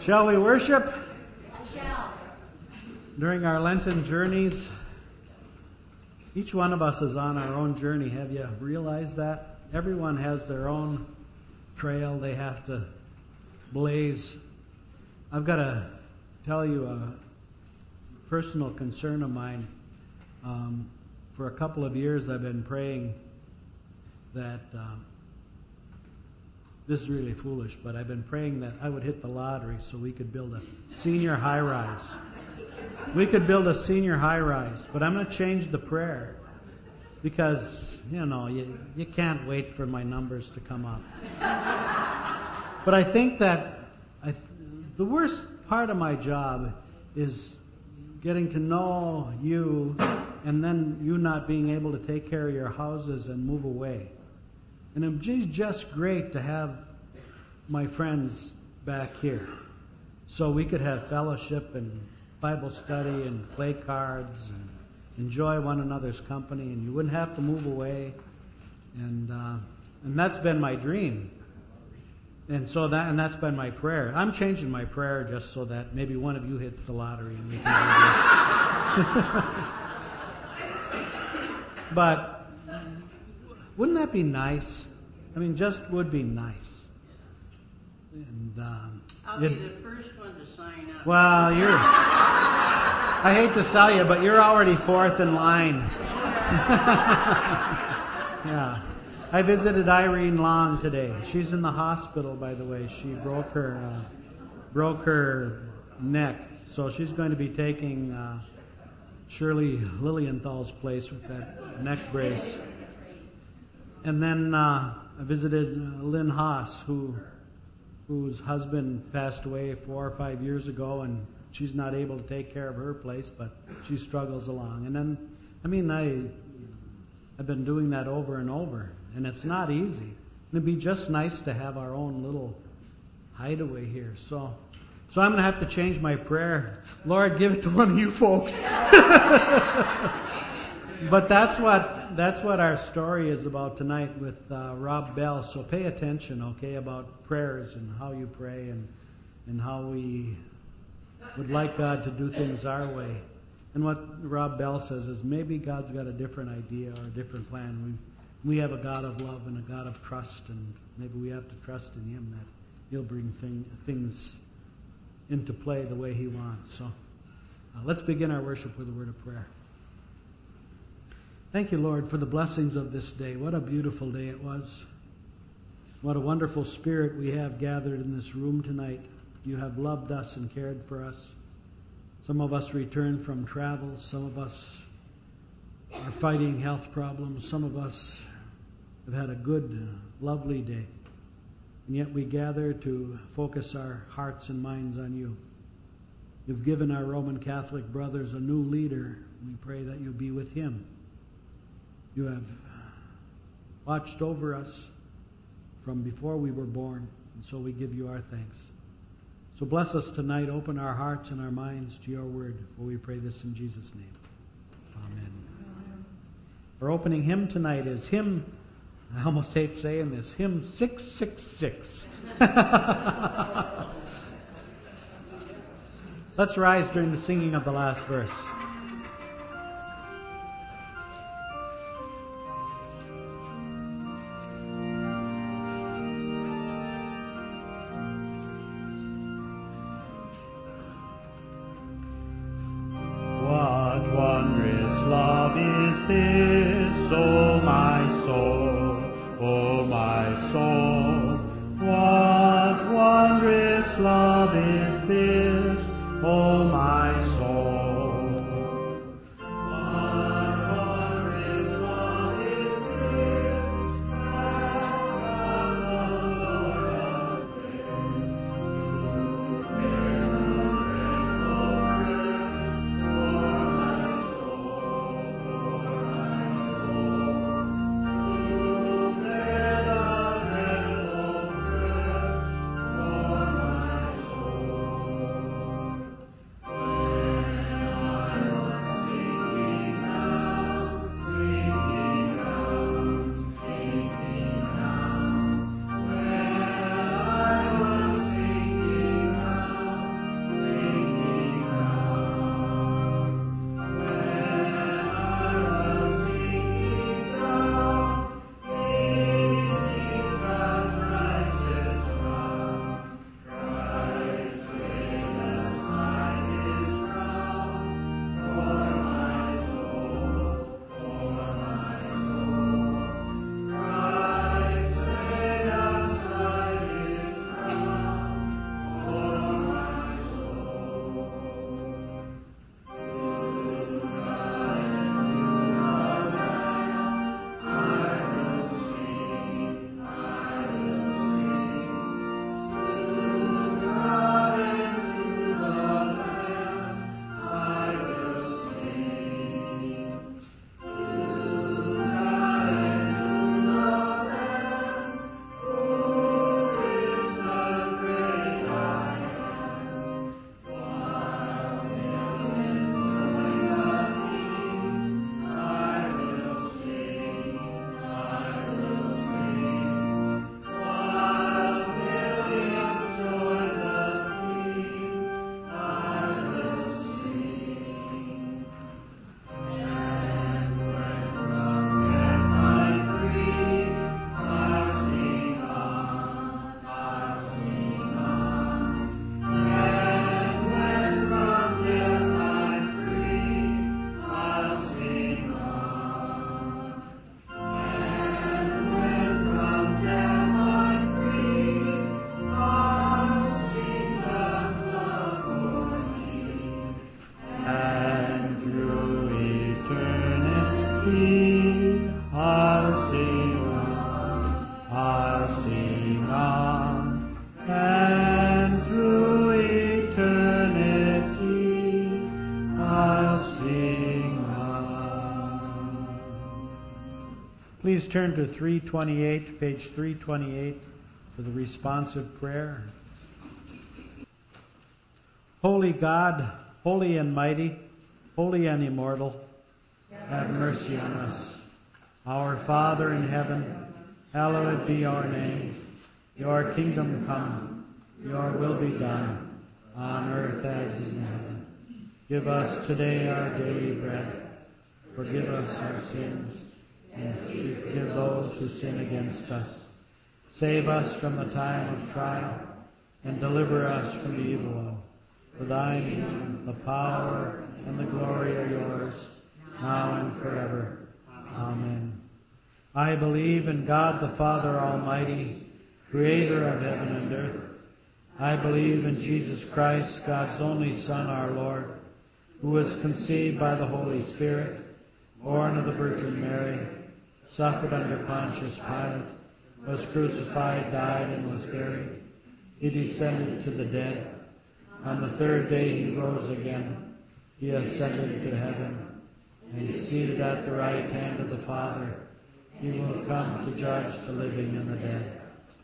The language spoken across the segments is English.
Shall we worship? During our Lenten journeys, each one of us is on our own journey. Have you realized that? Everyone has their own trail they have to blaze. I've got to tell you a personal concern of mine. For a couple of years I've been praying that, this is really foolish, but I've been praying that I would hit the lottery so we could build a senior high-rise. We could build a senior high-rise, but I'm going to change the prayer because, you can't wait for my numbers to come up. But I think that the worst part of my job is getting to know you and then you not being able to take care of your houses and move away. And it's just great to have my friends back here so we could have fellowship and Bible study and play cards and enjoy one another's company, and you wouldn't have to move away. And that's been my dream. And that's been my prayer. I'm changing my prayer just so that maybe one of you hits the lottery and we can do this. But wouldn't that be nice? I mean, just would be nice. And I'll be the first one to sign up. Well, I hate to sell you, but you're already fourth in line. Yeah. I visited Irene Long today. She's in the hospital, by the way. She broke her neck, so she's going to be taking Shirley Lilienthal's place with that neck brace. And then I visited Lynn Haas, whose husband passed away 4 or 5 years ago, and she's not able to take care of her place, but she struggles along. And then, I've been doing that over and over, and it's not easy. It'd be just nice to have our own little hideaway here. So I'm going to have to change my prayer. Lord, give it to one of you folks. But that's what our story is about tonight with Rob Bell. So pay attention, okay, about prayers and how you pray and how we would like God to do things our way. And what Rob Bell says is maybe God's got a different idea or a different plan. We have a God of love and a God of trust, and maybe we have to trust in Him that He'll bring things into play the way He wants. So let's begin our worship with a word of prayer. Thank you, Lord, for the blessings of this day. What a beautiful day it was. What a wonderful spirit we have gathered in this room tonight. You have loved us and cared for us. Some of us returned from travel. Some of us are fighting health problems. Some of us have had a good, lovely day. And yet we gather to focus our hearts and minds on you. You've given our Roman Catholic brothers a new leader. We pray that you'll be with him. You have watched over us from before we were born, and so we give you our thanks. So bless us tonight. Open our hearts and our minds to your word, for we pray this in Jesus' name. Amen. Our opening hymn tonight is hymn, I almost hate saying this, hymn 666. Let's rise during the singing of the last verse. turn to 328, page 328, for the responsive prayer. Holy God, holy and mighty, holy and immortal, have mercy on us. Our Father in heaven, hallowed be your name. Your kingdom come, your will be done, on earth as in heaven. Give us today our daily bread. Forgive us our sins, as we forgive those who sin against us. Save us from the time of trial, and deliver us from the evil one. For thine, the power, and the glory are yours, now and forever. Amen. I believe in God the Father Almighty, creator of heaven and earth. I believe in Jesus Christ, God's only Son, our Lord, who was conceived by the Holy Spirit, born of the Virgin Mary, suffered under Pontius Pilate, was crucified, died, and was buried. He descended to the dead. On the third day he rose again. He ascended to heaven, and is seated at the right hand of the Father. He will come to judge the living and the dead.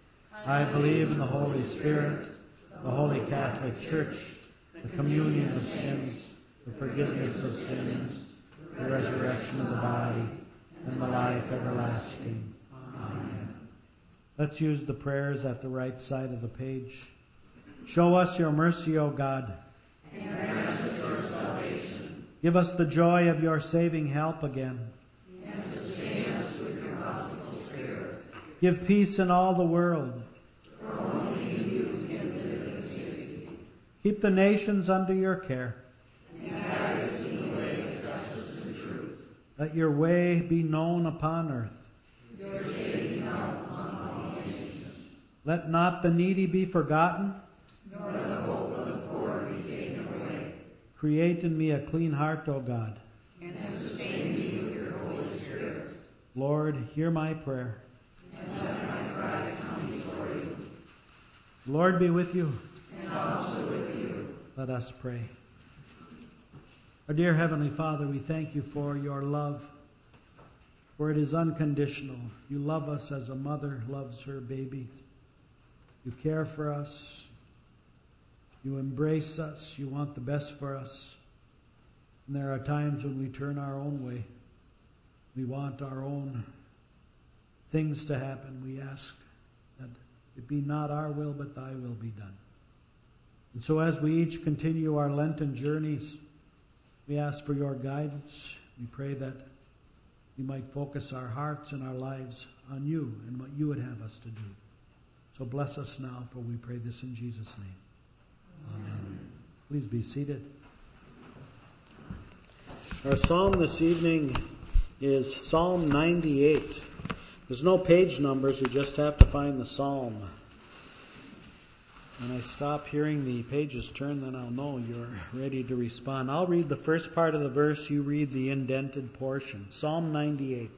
I believe in the Holy Spirit, the Holy Catholic Church, the communion of sins, the forgiveness of sins, the resurrection of the body, and the life everlasting. Amen. Let's use the prayers at the right side of the page. Show us your mercy, O God. And grant us your salvation. Give us the joy of your saving help again. And sustain us with your bountiful Spirit. Give peace in all the world. For only in you can we live in safety. Keep the nations under your care. And guide us in the way of justice and truth. Let your way be known upon earth. Your saving help among all nations. Let not the needy be forgotten. Nor the hope of the poor be taken away. Create in me a clean heart, O God. And sustain me with your Holy Spirit. Lord, hear my prayer. And let my cry come before you. Lord be with you. And also with you. Let us pray. Our dear Heavenly Father, we thank you for your love, for it is unconditional. You love us as a mother loves her baby. You care for us. You embrace us. You want the best for us. And there are times when we turn our own way. We want our own things to happen. We ask that it be not our will, but thy will be done. And so as we each continue our Lenten journeys, we ask for your guidance. We pray that we might focus our hearts and our lives on you and what you would have us to do. So bless us now, for we pray this in Jesus' name. Amen. Please be seated. Our psalm this evening is Psalm 98. There's no page numbers, you just have to find the psalm. When I stop hearing the pages turn, then I'll know you're ready to respond. I'll read the first part of the verse, you read the indented portion. Psalm 98.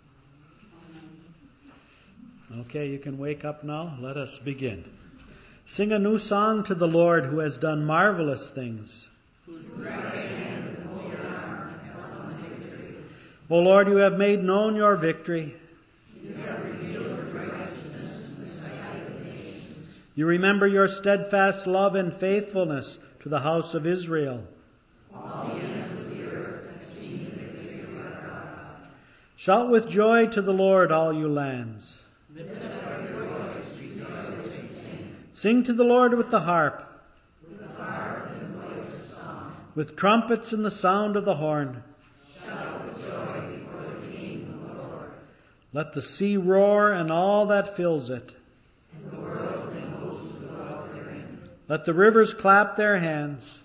Okay, you can wake up now. Let us begin. Sing a new song to the Lord who has done marvelous things. O Lord, you have made known your victory. You remember your steadfast love and faithfulness to the house of Israel. Shout with joy to the Lord, all you lands. Sing to the Lord with the harp, with trumpets and the sound of the horn. Let the sea roar and all that fills it. Let the rivers clap their hands.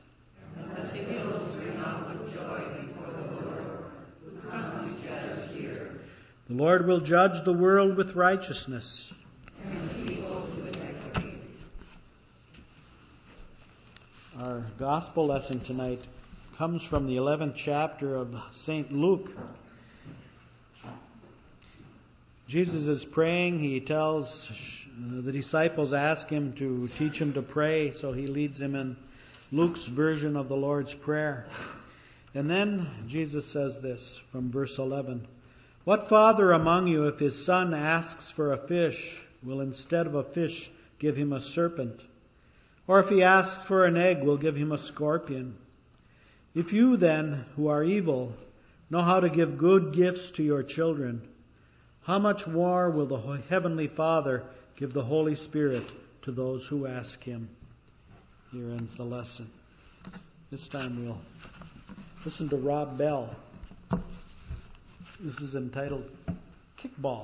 The Lord will judge the world with righteousness. Our gospel lesson tonight comes from the 11th chapter of St. Luke. Jesus is praying. He tells the disciples, ask him to teach him to pray, so he leads them in Luke's version of the Lord's Prayer. And then Jesus says this from verse 11. What father among you, if his son asks for a fish, will instead of a fish give him a serpent? Or if he asks for an egg, will give him a scorpion? If you then, who are evil, know how to give good gifts to your children, how much more will the Heavenly Father give the Holy Spirit to those who ask Him? Here ends the lesson. This time we'll listen to Rob Bell. This is entitled Kickball.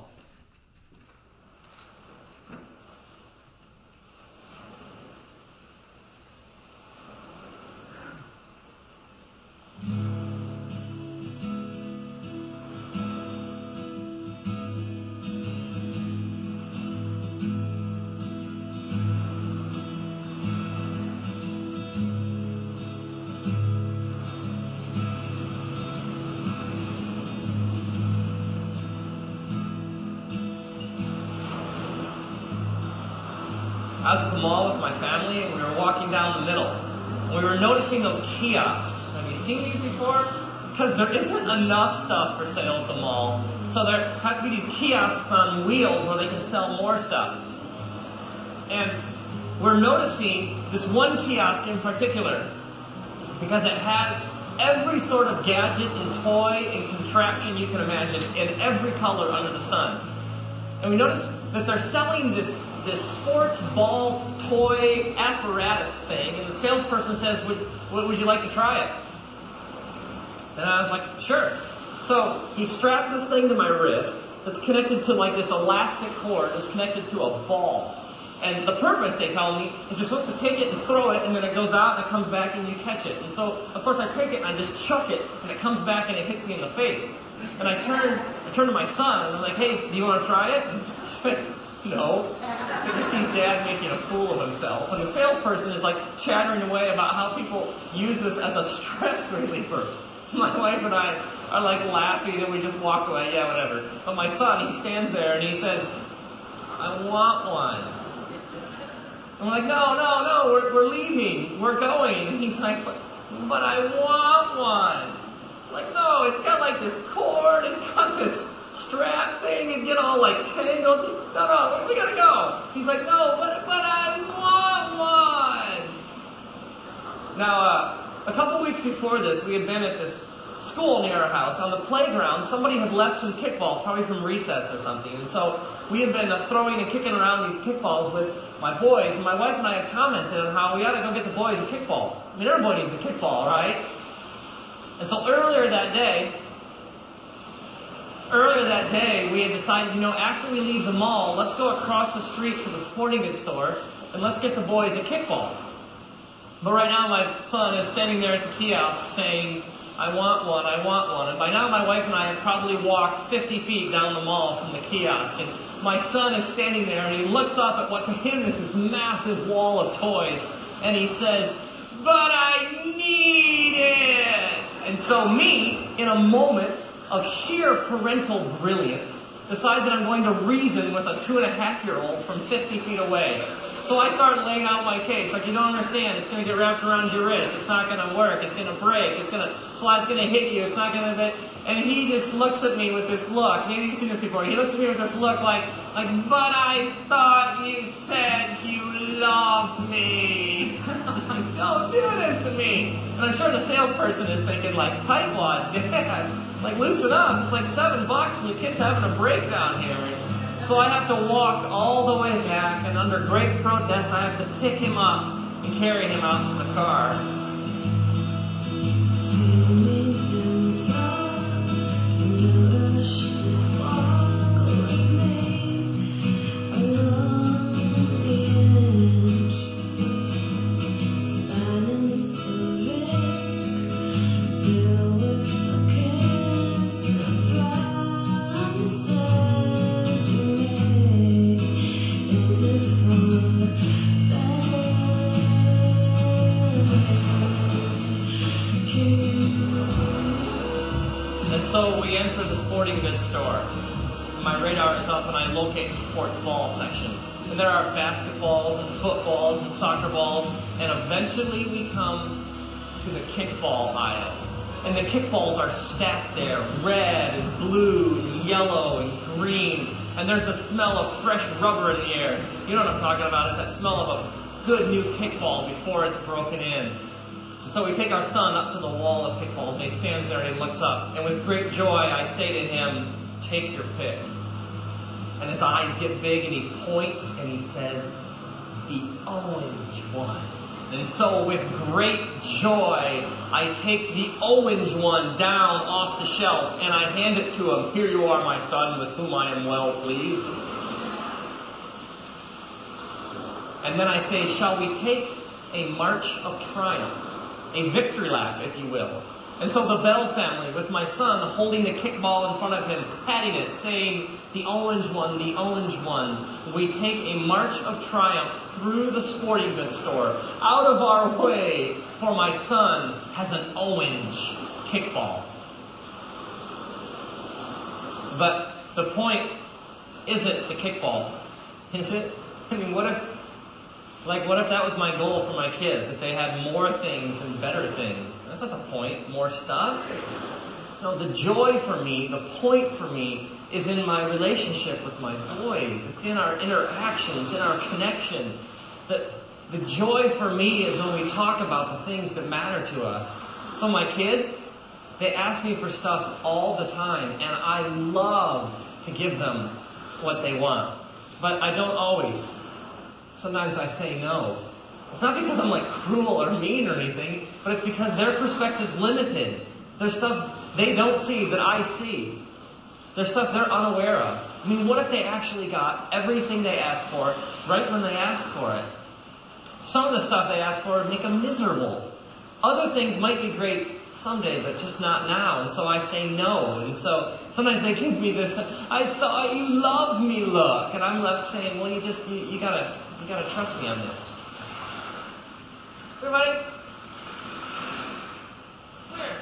I was at the mall with my family, and we were walking down the middle. And we were noticing those kiosks. Have you seen these before? Because there isn't enough stuff for sale at the mall. So there have to be these kiosks on wheels where they can sell more stuff. And we're noticing this one kiosk in particular because it has every sort of gadget and toy and contraption you can imagine in every color under the sun. And we notice that they're selling this sports ball toy apparatus thing, and the salesperson says, would you like to try it? And I was like, sure. So he straps this thing to my wrist that's connected to like this elastic cord that's connected to a ball. And the purpose, they tell me, is you're supposed to take it and throw it, and then it goes out and it comes back and you catch it. And so, of course, I take it and I just chuck it, and it comes back and it hits me in the face. And I turn to my son, and I'm like, hey, do you want to try it? And he said, no. He sees Dad making a fool of himself. And the salesperson is like chattering away about how people use this as a stress reliever. My wife and I are like laughing, and we just walk away, yeah, whatever. But my son, he stands there and he says, I want one. I'm like, no, we're leaving, we're going. And he's like, but I want one. I'm like, no, it's got like this cord, it's got this strap thing, and get all like tangled. No, we gotta go. He's like, no, but I want one. Now, a couple weeks before this, we had been at this school near our house. On the playground, somebody had left some kickballs, probably from recess or something. And so we had been throwing and kicking around these kickballs with my boys. And my wife and I had commented on how we ought to go get the boys a kickball. I mean, everybody needs a kickball, right? And so earlier that day, we had decided, after we leave the mall, let's go across the street to the sporting goods store and let's get the boys a kickball. But right now my son is standing there at the kiosk saying, I want one. And by now my wife and I had probably walked 50 feet down the mall from the kiosk. And my son is standing there and he looks up at what to him is this massive wall of toys. And he says, but I need it. And so me, in a moment of sheer parental brilliance, decide that I'm going to reason with a 2.5-year-old from 50 feet away. So I start laying out my case. Like, you don't understand. It's going to get wrapped around your wrist. It's not going to work. It's going to break. It's going to fly. It's going to hit you. It's not going to... And he just looks at me with this look. Maybe you've seen this before. He looks at me with this look like, but I thought you said you loved me. Don't do this to me. And I'm sure the salesperson is thinking, like, tightwad, Dad. Like, loosen up. It's like $7 and your kid's having a breakdown here. So I have to walk all the way back, and under great protest, I have to pick him up and carry him out to the car. So we enter the sporting goods store. My radar is up and I locate the sports ball section. And there are basketballs and footballs and soccer balls. And eventually we come to the kickball aisle. And the kickballs are stacked there, red and blue and yellow and green. And there's the smell of fresh rubber in the air. You know what I'm talking about? It's that smell of a good new kickball before it's broken in. And so we take our son up to the wall of kickballs, and he stands there and he looks up. And with great joy, I say to him, take your pick. And his eyes get big and he points and he says, the orange one. And so with great joy, I take the orange one down off the shelf and I hand it to him. Here you are, my son, with whom I am well pleased. And then I say, shall we take a march of triumph, a victory lap, if you will? And so the Bell family, with my son holding the kickball in front of him, patting it, saying, the orange one, we take a march of triumph through the sporting goods store, out of our way, for my son has an orange kickball. But the point isn't the kickball, is it? I mean, what if that was my goal for my kids, that they had more things and better things? That's not the point, more stuff. No, the joy for me, the point for me, is in my relationship with my boys. It's in our interactions, in our connection. The joy for me is when we talk about the things that matter to us. So my kids, they ask me for stuff all the time, and I love to give them what they want. But I don't always. Sometimes I say no. It's not because I'm like cruel or mean or anything, but it's because their perspective's limited. There's stuff they don't see that I see. There's stuff they're unaware of. I mean, what if they actually got everything they asked for right when they asked for it? Some of the stuff they asked for would make them miserable. Other things might be great someday, but just not now. And so I say no. And so sometimes they give me this, I thought you loved me look. And I'm left saying, well, you gotta trust me on this. Everybody? Where?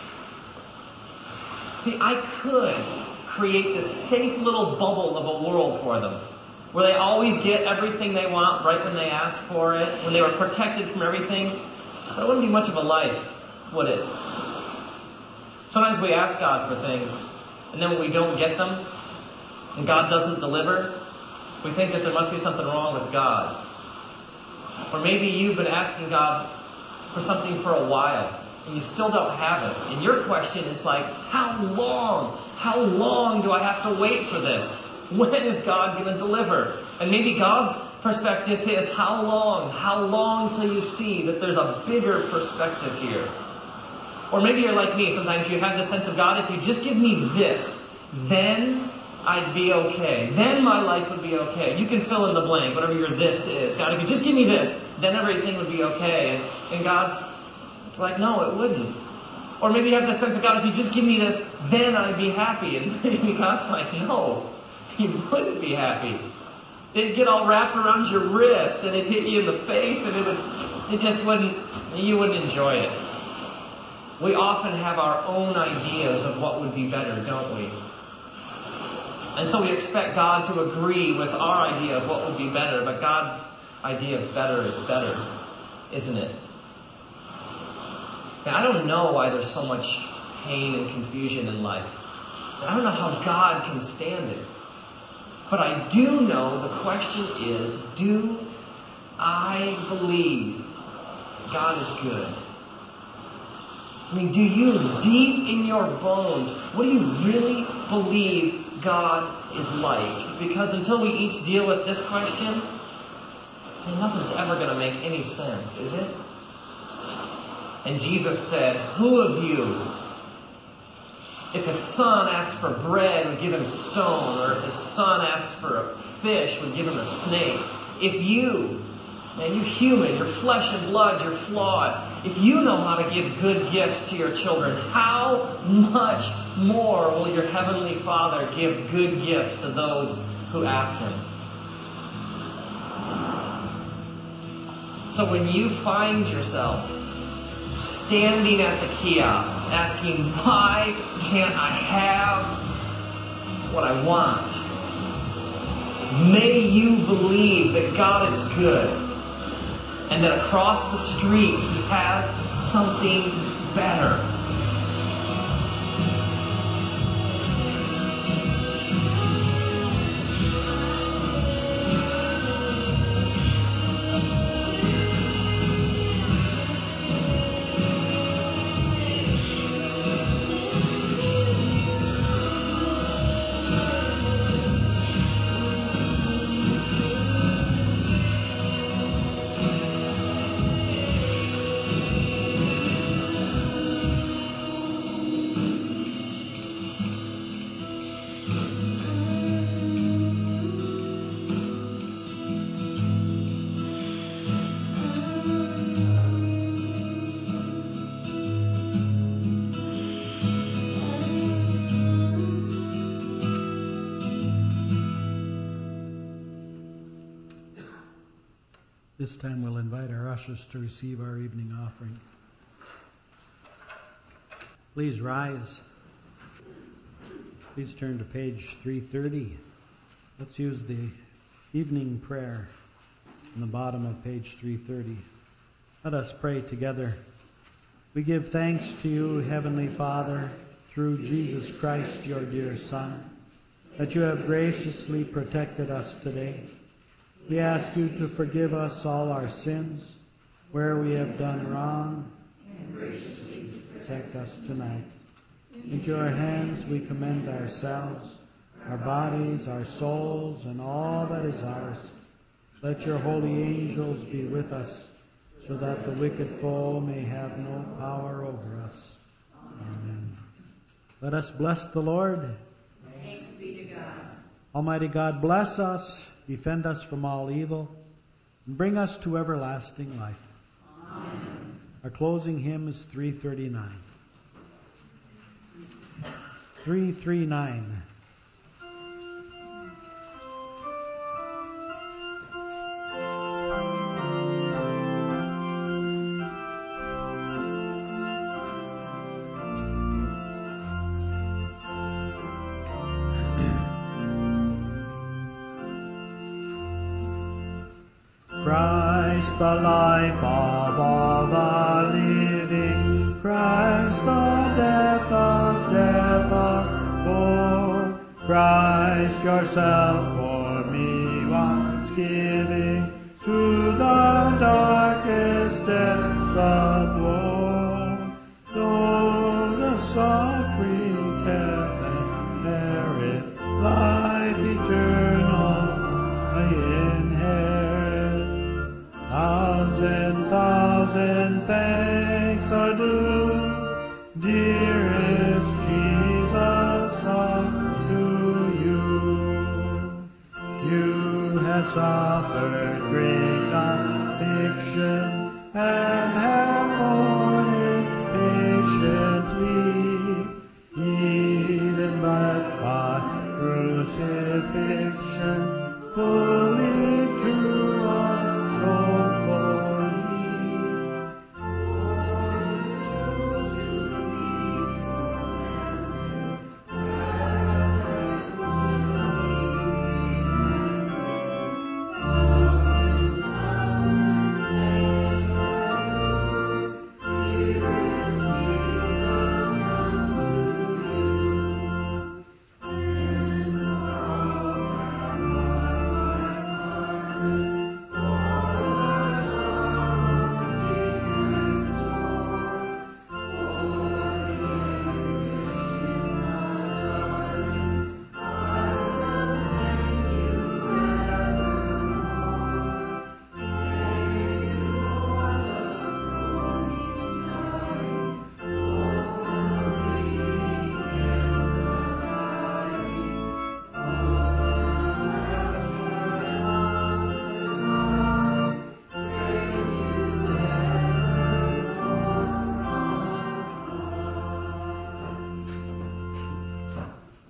See, I could create this safe little bubble of a world for them, where they always get everything they want right when they ask for it, when they were protected from everything. But it wouldn't be much of a life, would it? Sometimes we ask God for things, and then when we don't get them, and God doesn't deliver, we think that there must be something wrong with God. Or maybe you've been asking God for something for a while, and you still don't have it. And your question is like, how long? How long do I have to wait for this? When is God going to deliver? And maybe God's perspective is, how long? How long till you see that there's a bigger perspective here? Or maybe you're like me. Sometimes you have the sense of, God, if you just give me this, then I'd be okay. Then my life would be okay. You can fill in the blank, whatever your this is. God, if you just give me this, then everything would be okay. And God's like, no, it wouldn't. Or maybe you have the sense of, God, if you just give me this, then I'd be happy. And maybe God's like, no, you wouldn't be happy. It'd get all wrapped around your wrist, and it'd hit you in the face, and you wouldn't enjoy it. We often have our own ideas of what would be better, don't we? And so we expect God to agree with our idea of what would be better, but God's idea of better is better, isn't it? Now, I don't know why there's so much pain and confusion in life. I don't know how God can stand it. But I do know the question is, do I believe God is good? I mean, do you, deep in your bones, what do you really believe God is like? Because until we each deal with this question, nothing's ever going to make any sense, is it? And Jesus said, who of you, if his son asks for bread, would give him a stone, or if his son asks for a fish, would give him a snake? If you, and you're human, you're flesh and blood, you're flawed, if you know how to give good gifts to your children, how much more will your heavenly Father give good gifts to those who ask him? So when you find yourself standing at the kiosk asking, why can't I have what I want? May you believe that God is good and that across the street he has something better. This time we'll invite our ushers to receive our evening offering. Please rise. Please turn to page 330. Let's use the evening prayer on the bottom of page 330. Let us pray together. We give thanks to you, Heavenly Father, through Jesus Christ, your dear Son, that you have graciously protected us today. We ask you to forgive us all our sins, where we have done wrong, and graciously protect us tonight. Into your hands we commend ourselves, our bodies, our souls, and all that is ours. Let your holy angels be with us, so that the wicked foe may have no power over us. Amen. Let us bless the Lord. Thanks be to God. Almighty God, bless us, defend us from all evil, and bring us to everlasting life. Amen. Our closing hymn is 339. 339. Christ, the life of all the living, Christ, the death of woe, Christ, yourself for me once giving, to the darkest depths of woe. Though the suffering kept merit, life eternal I inherit. Thousand thanks are due, dearest Jesus, unto you. You have suffered great affliction,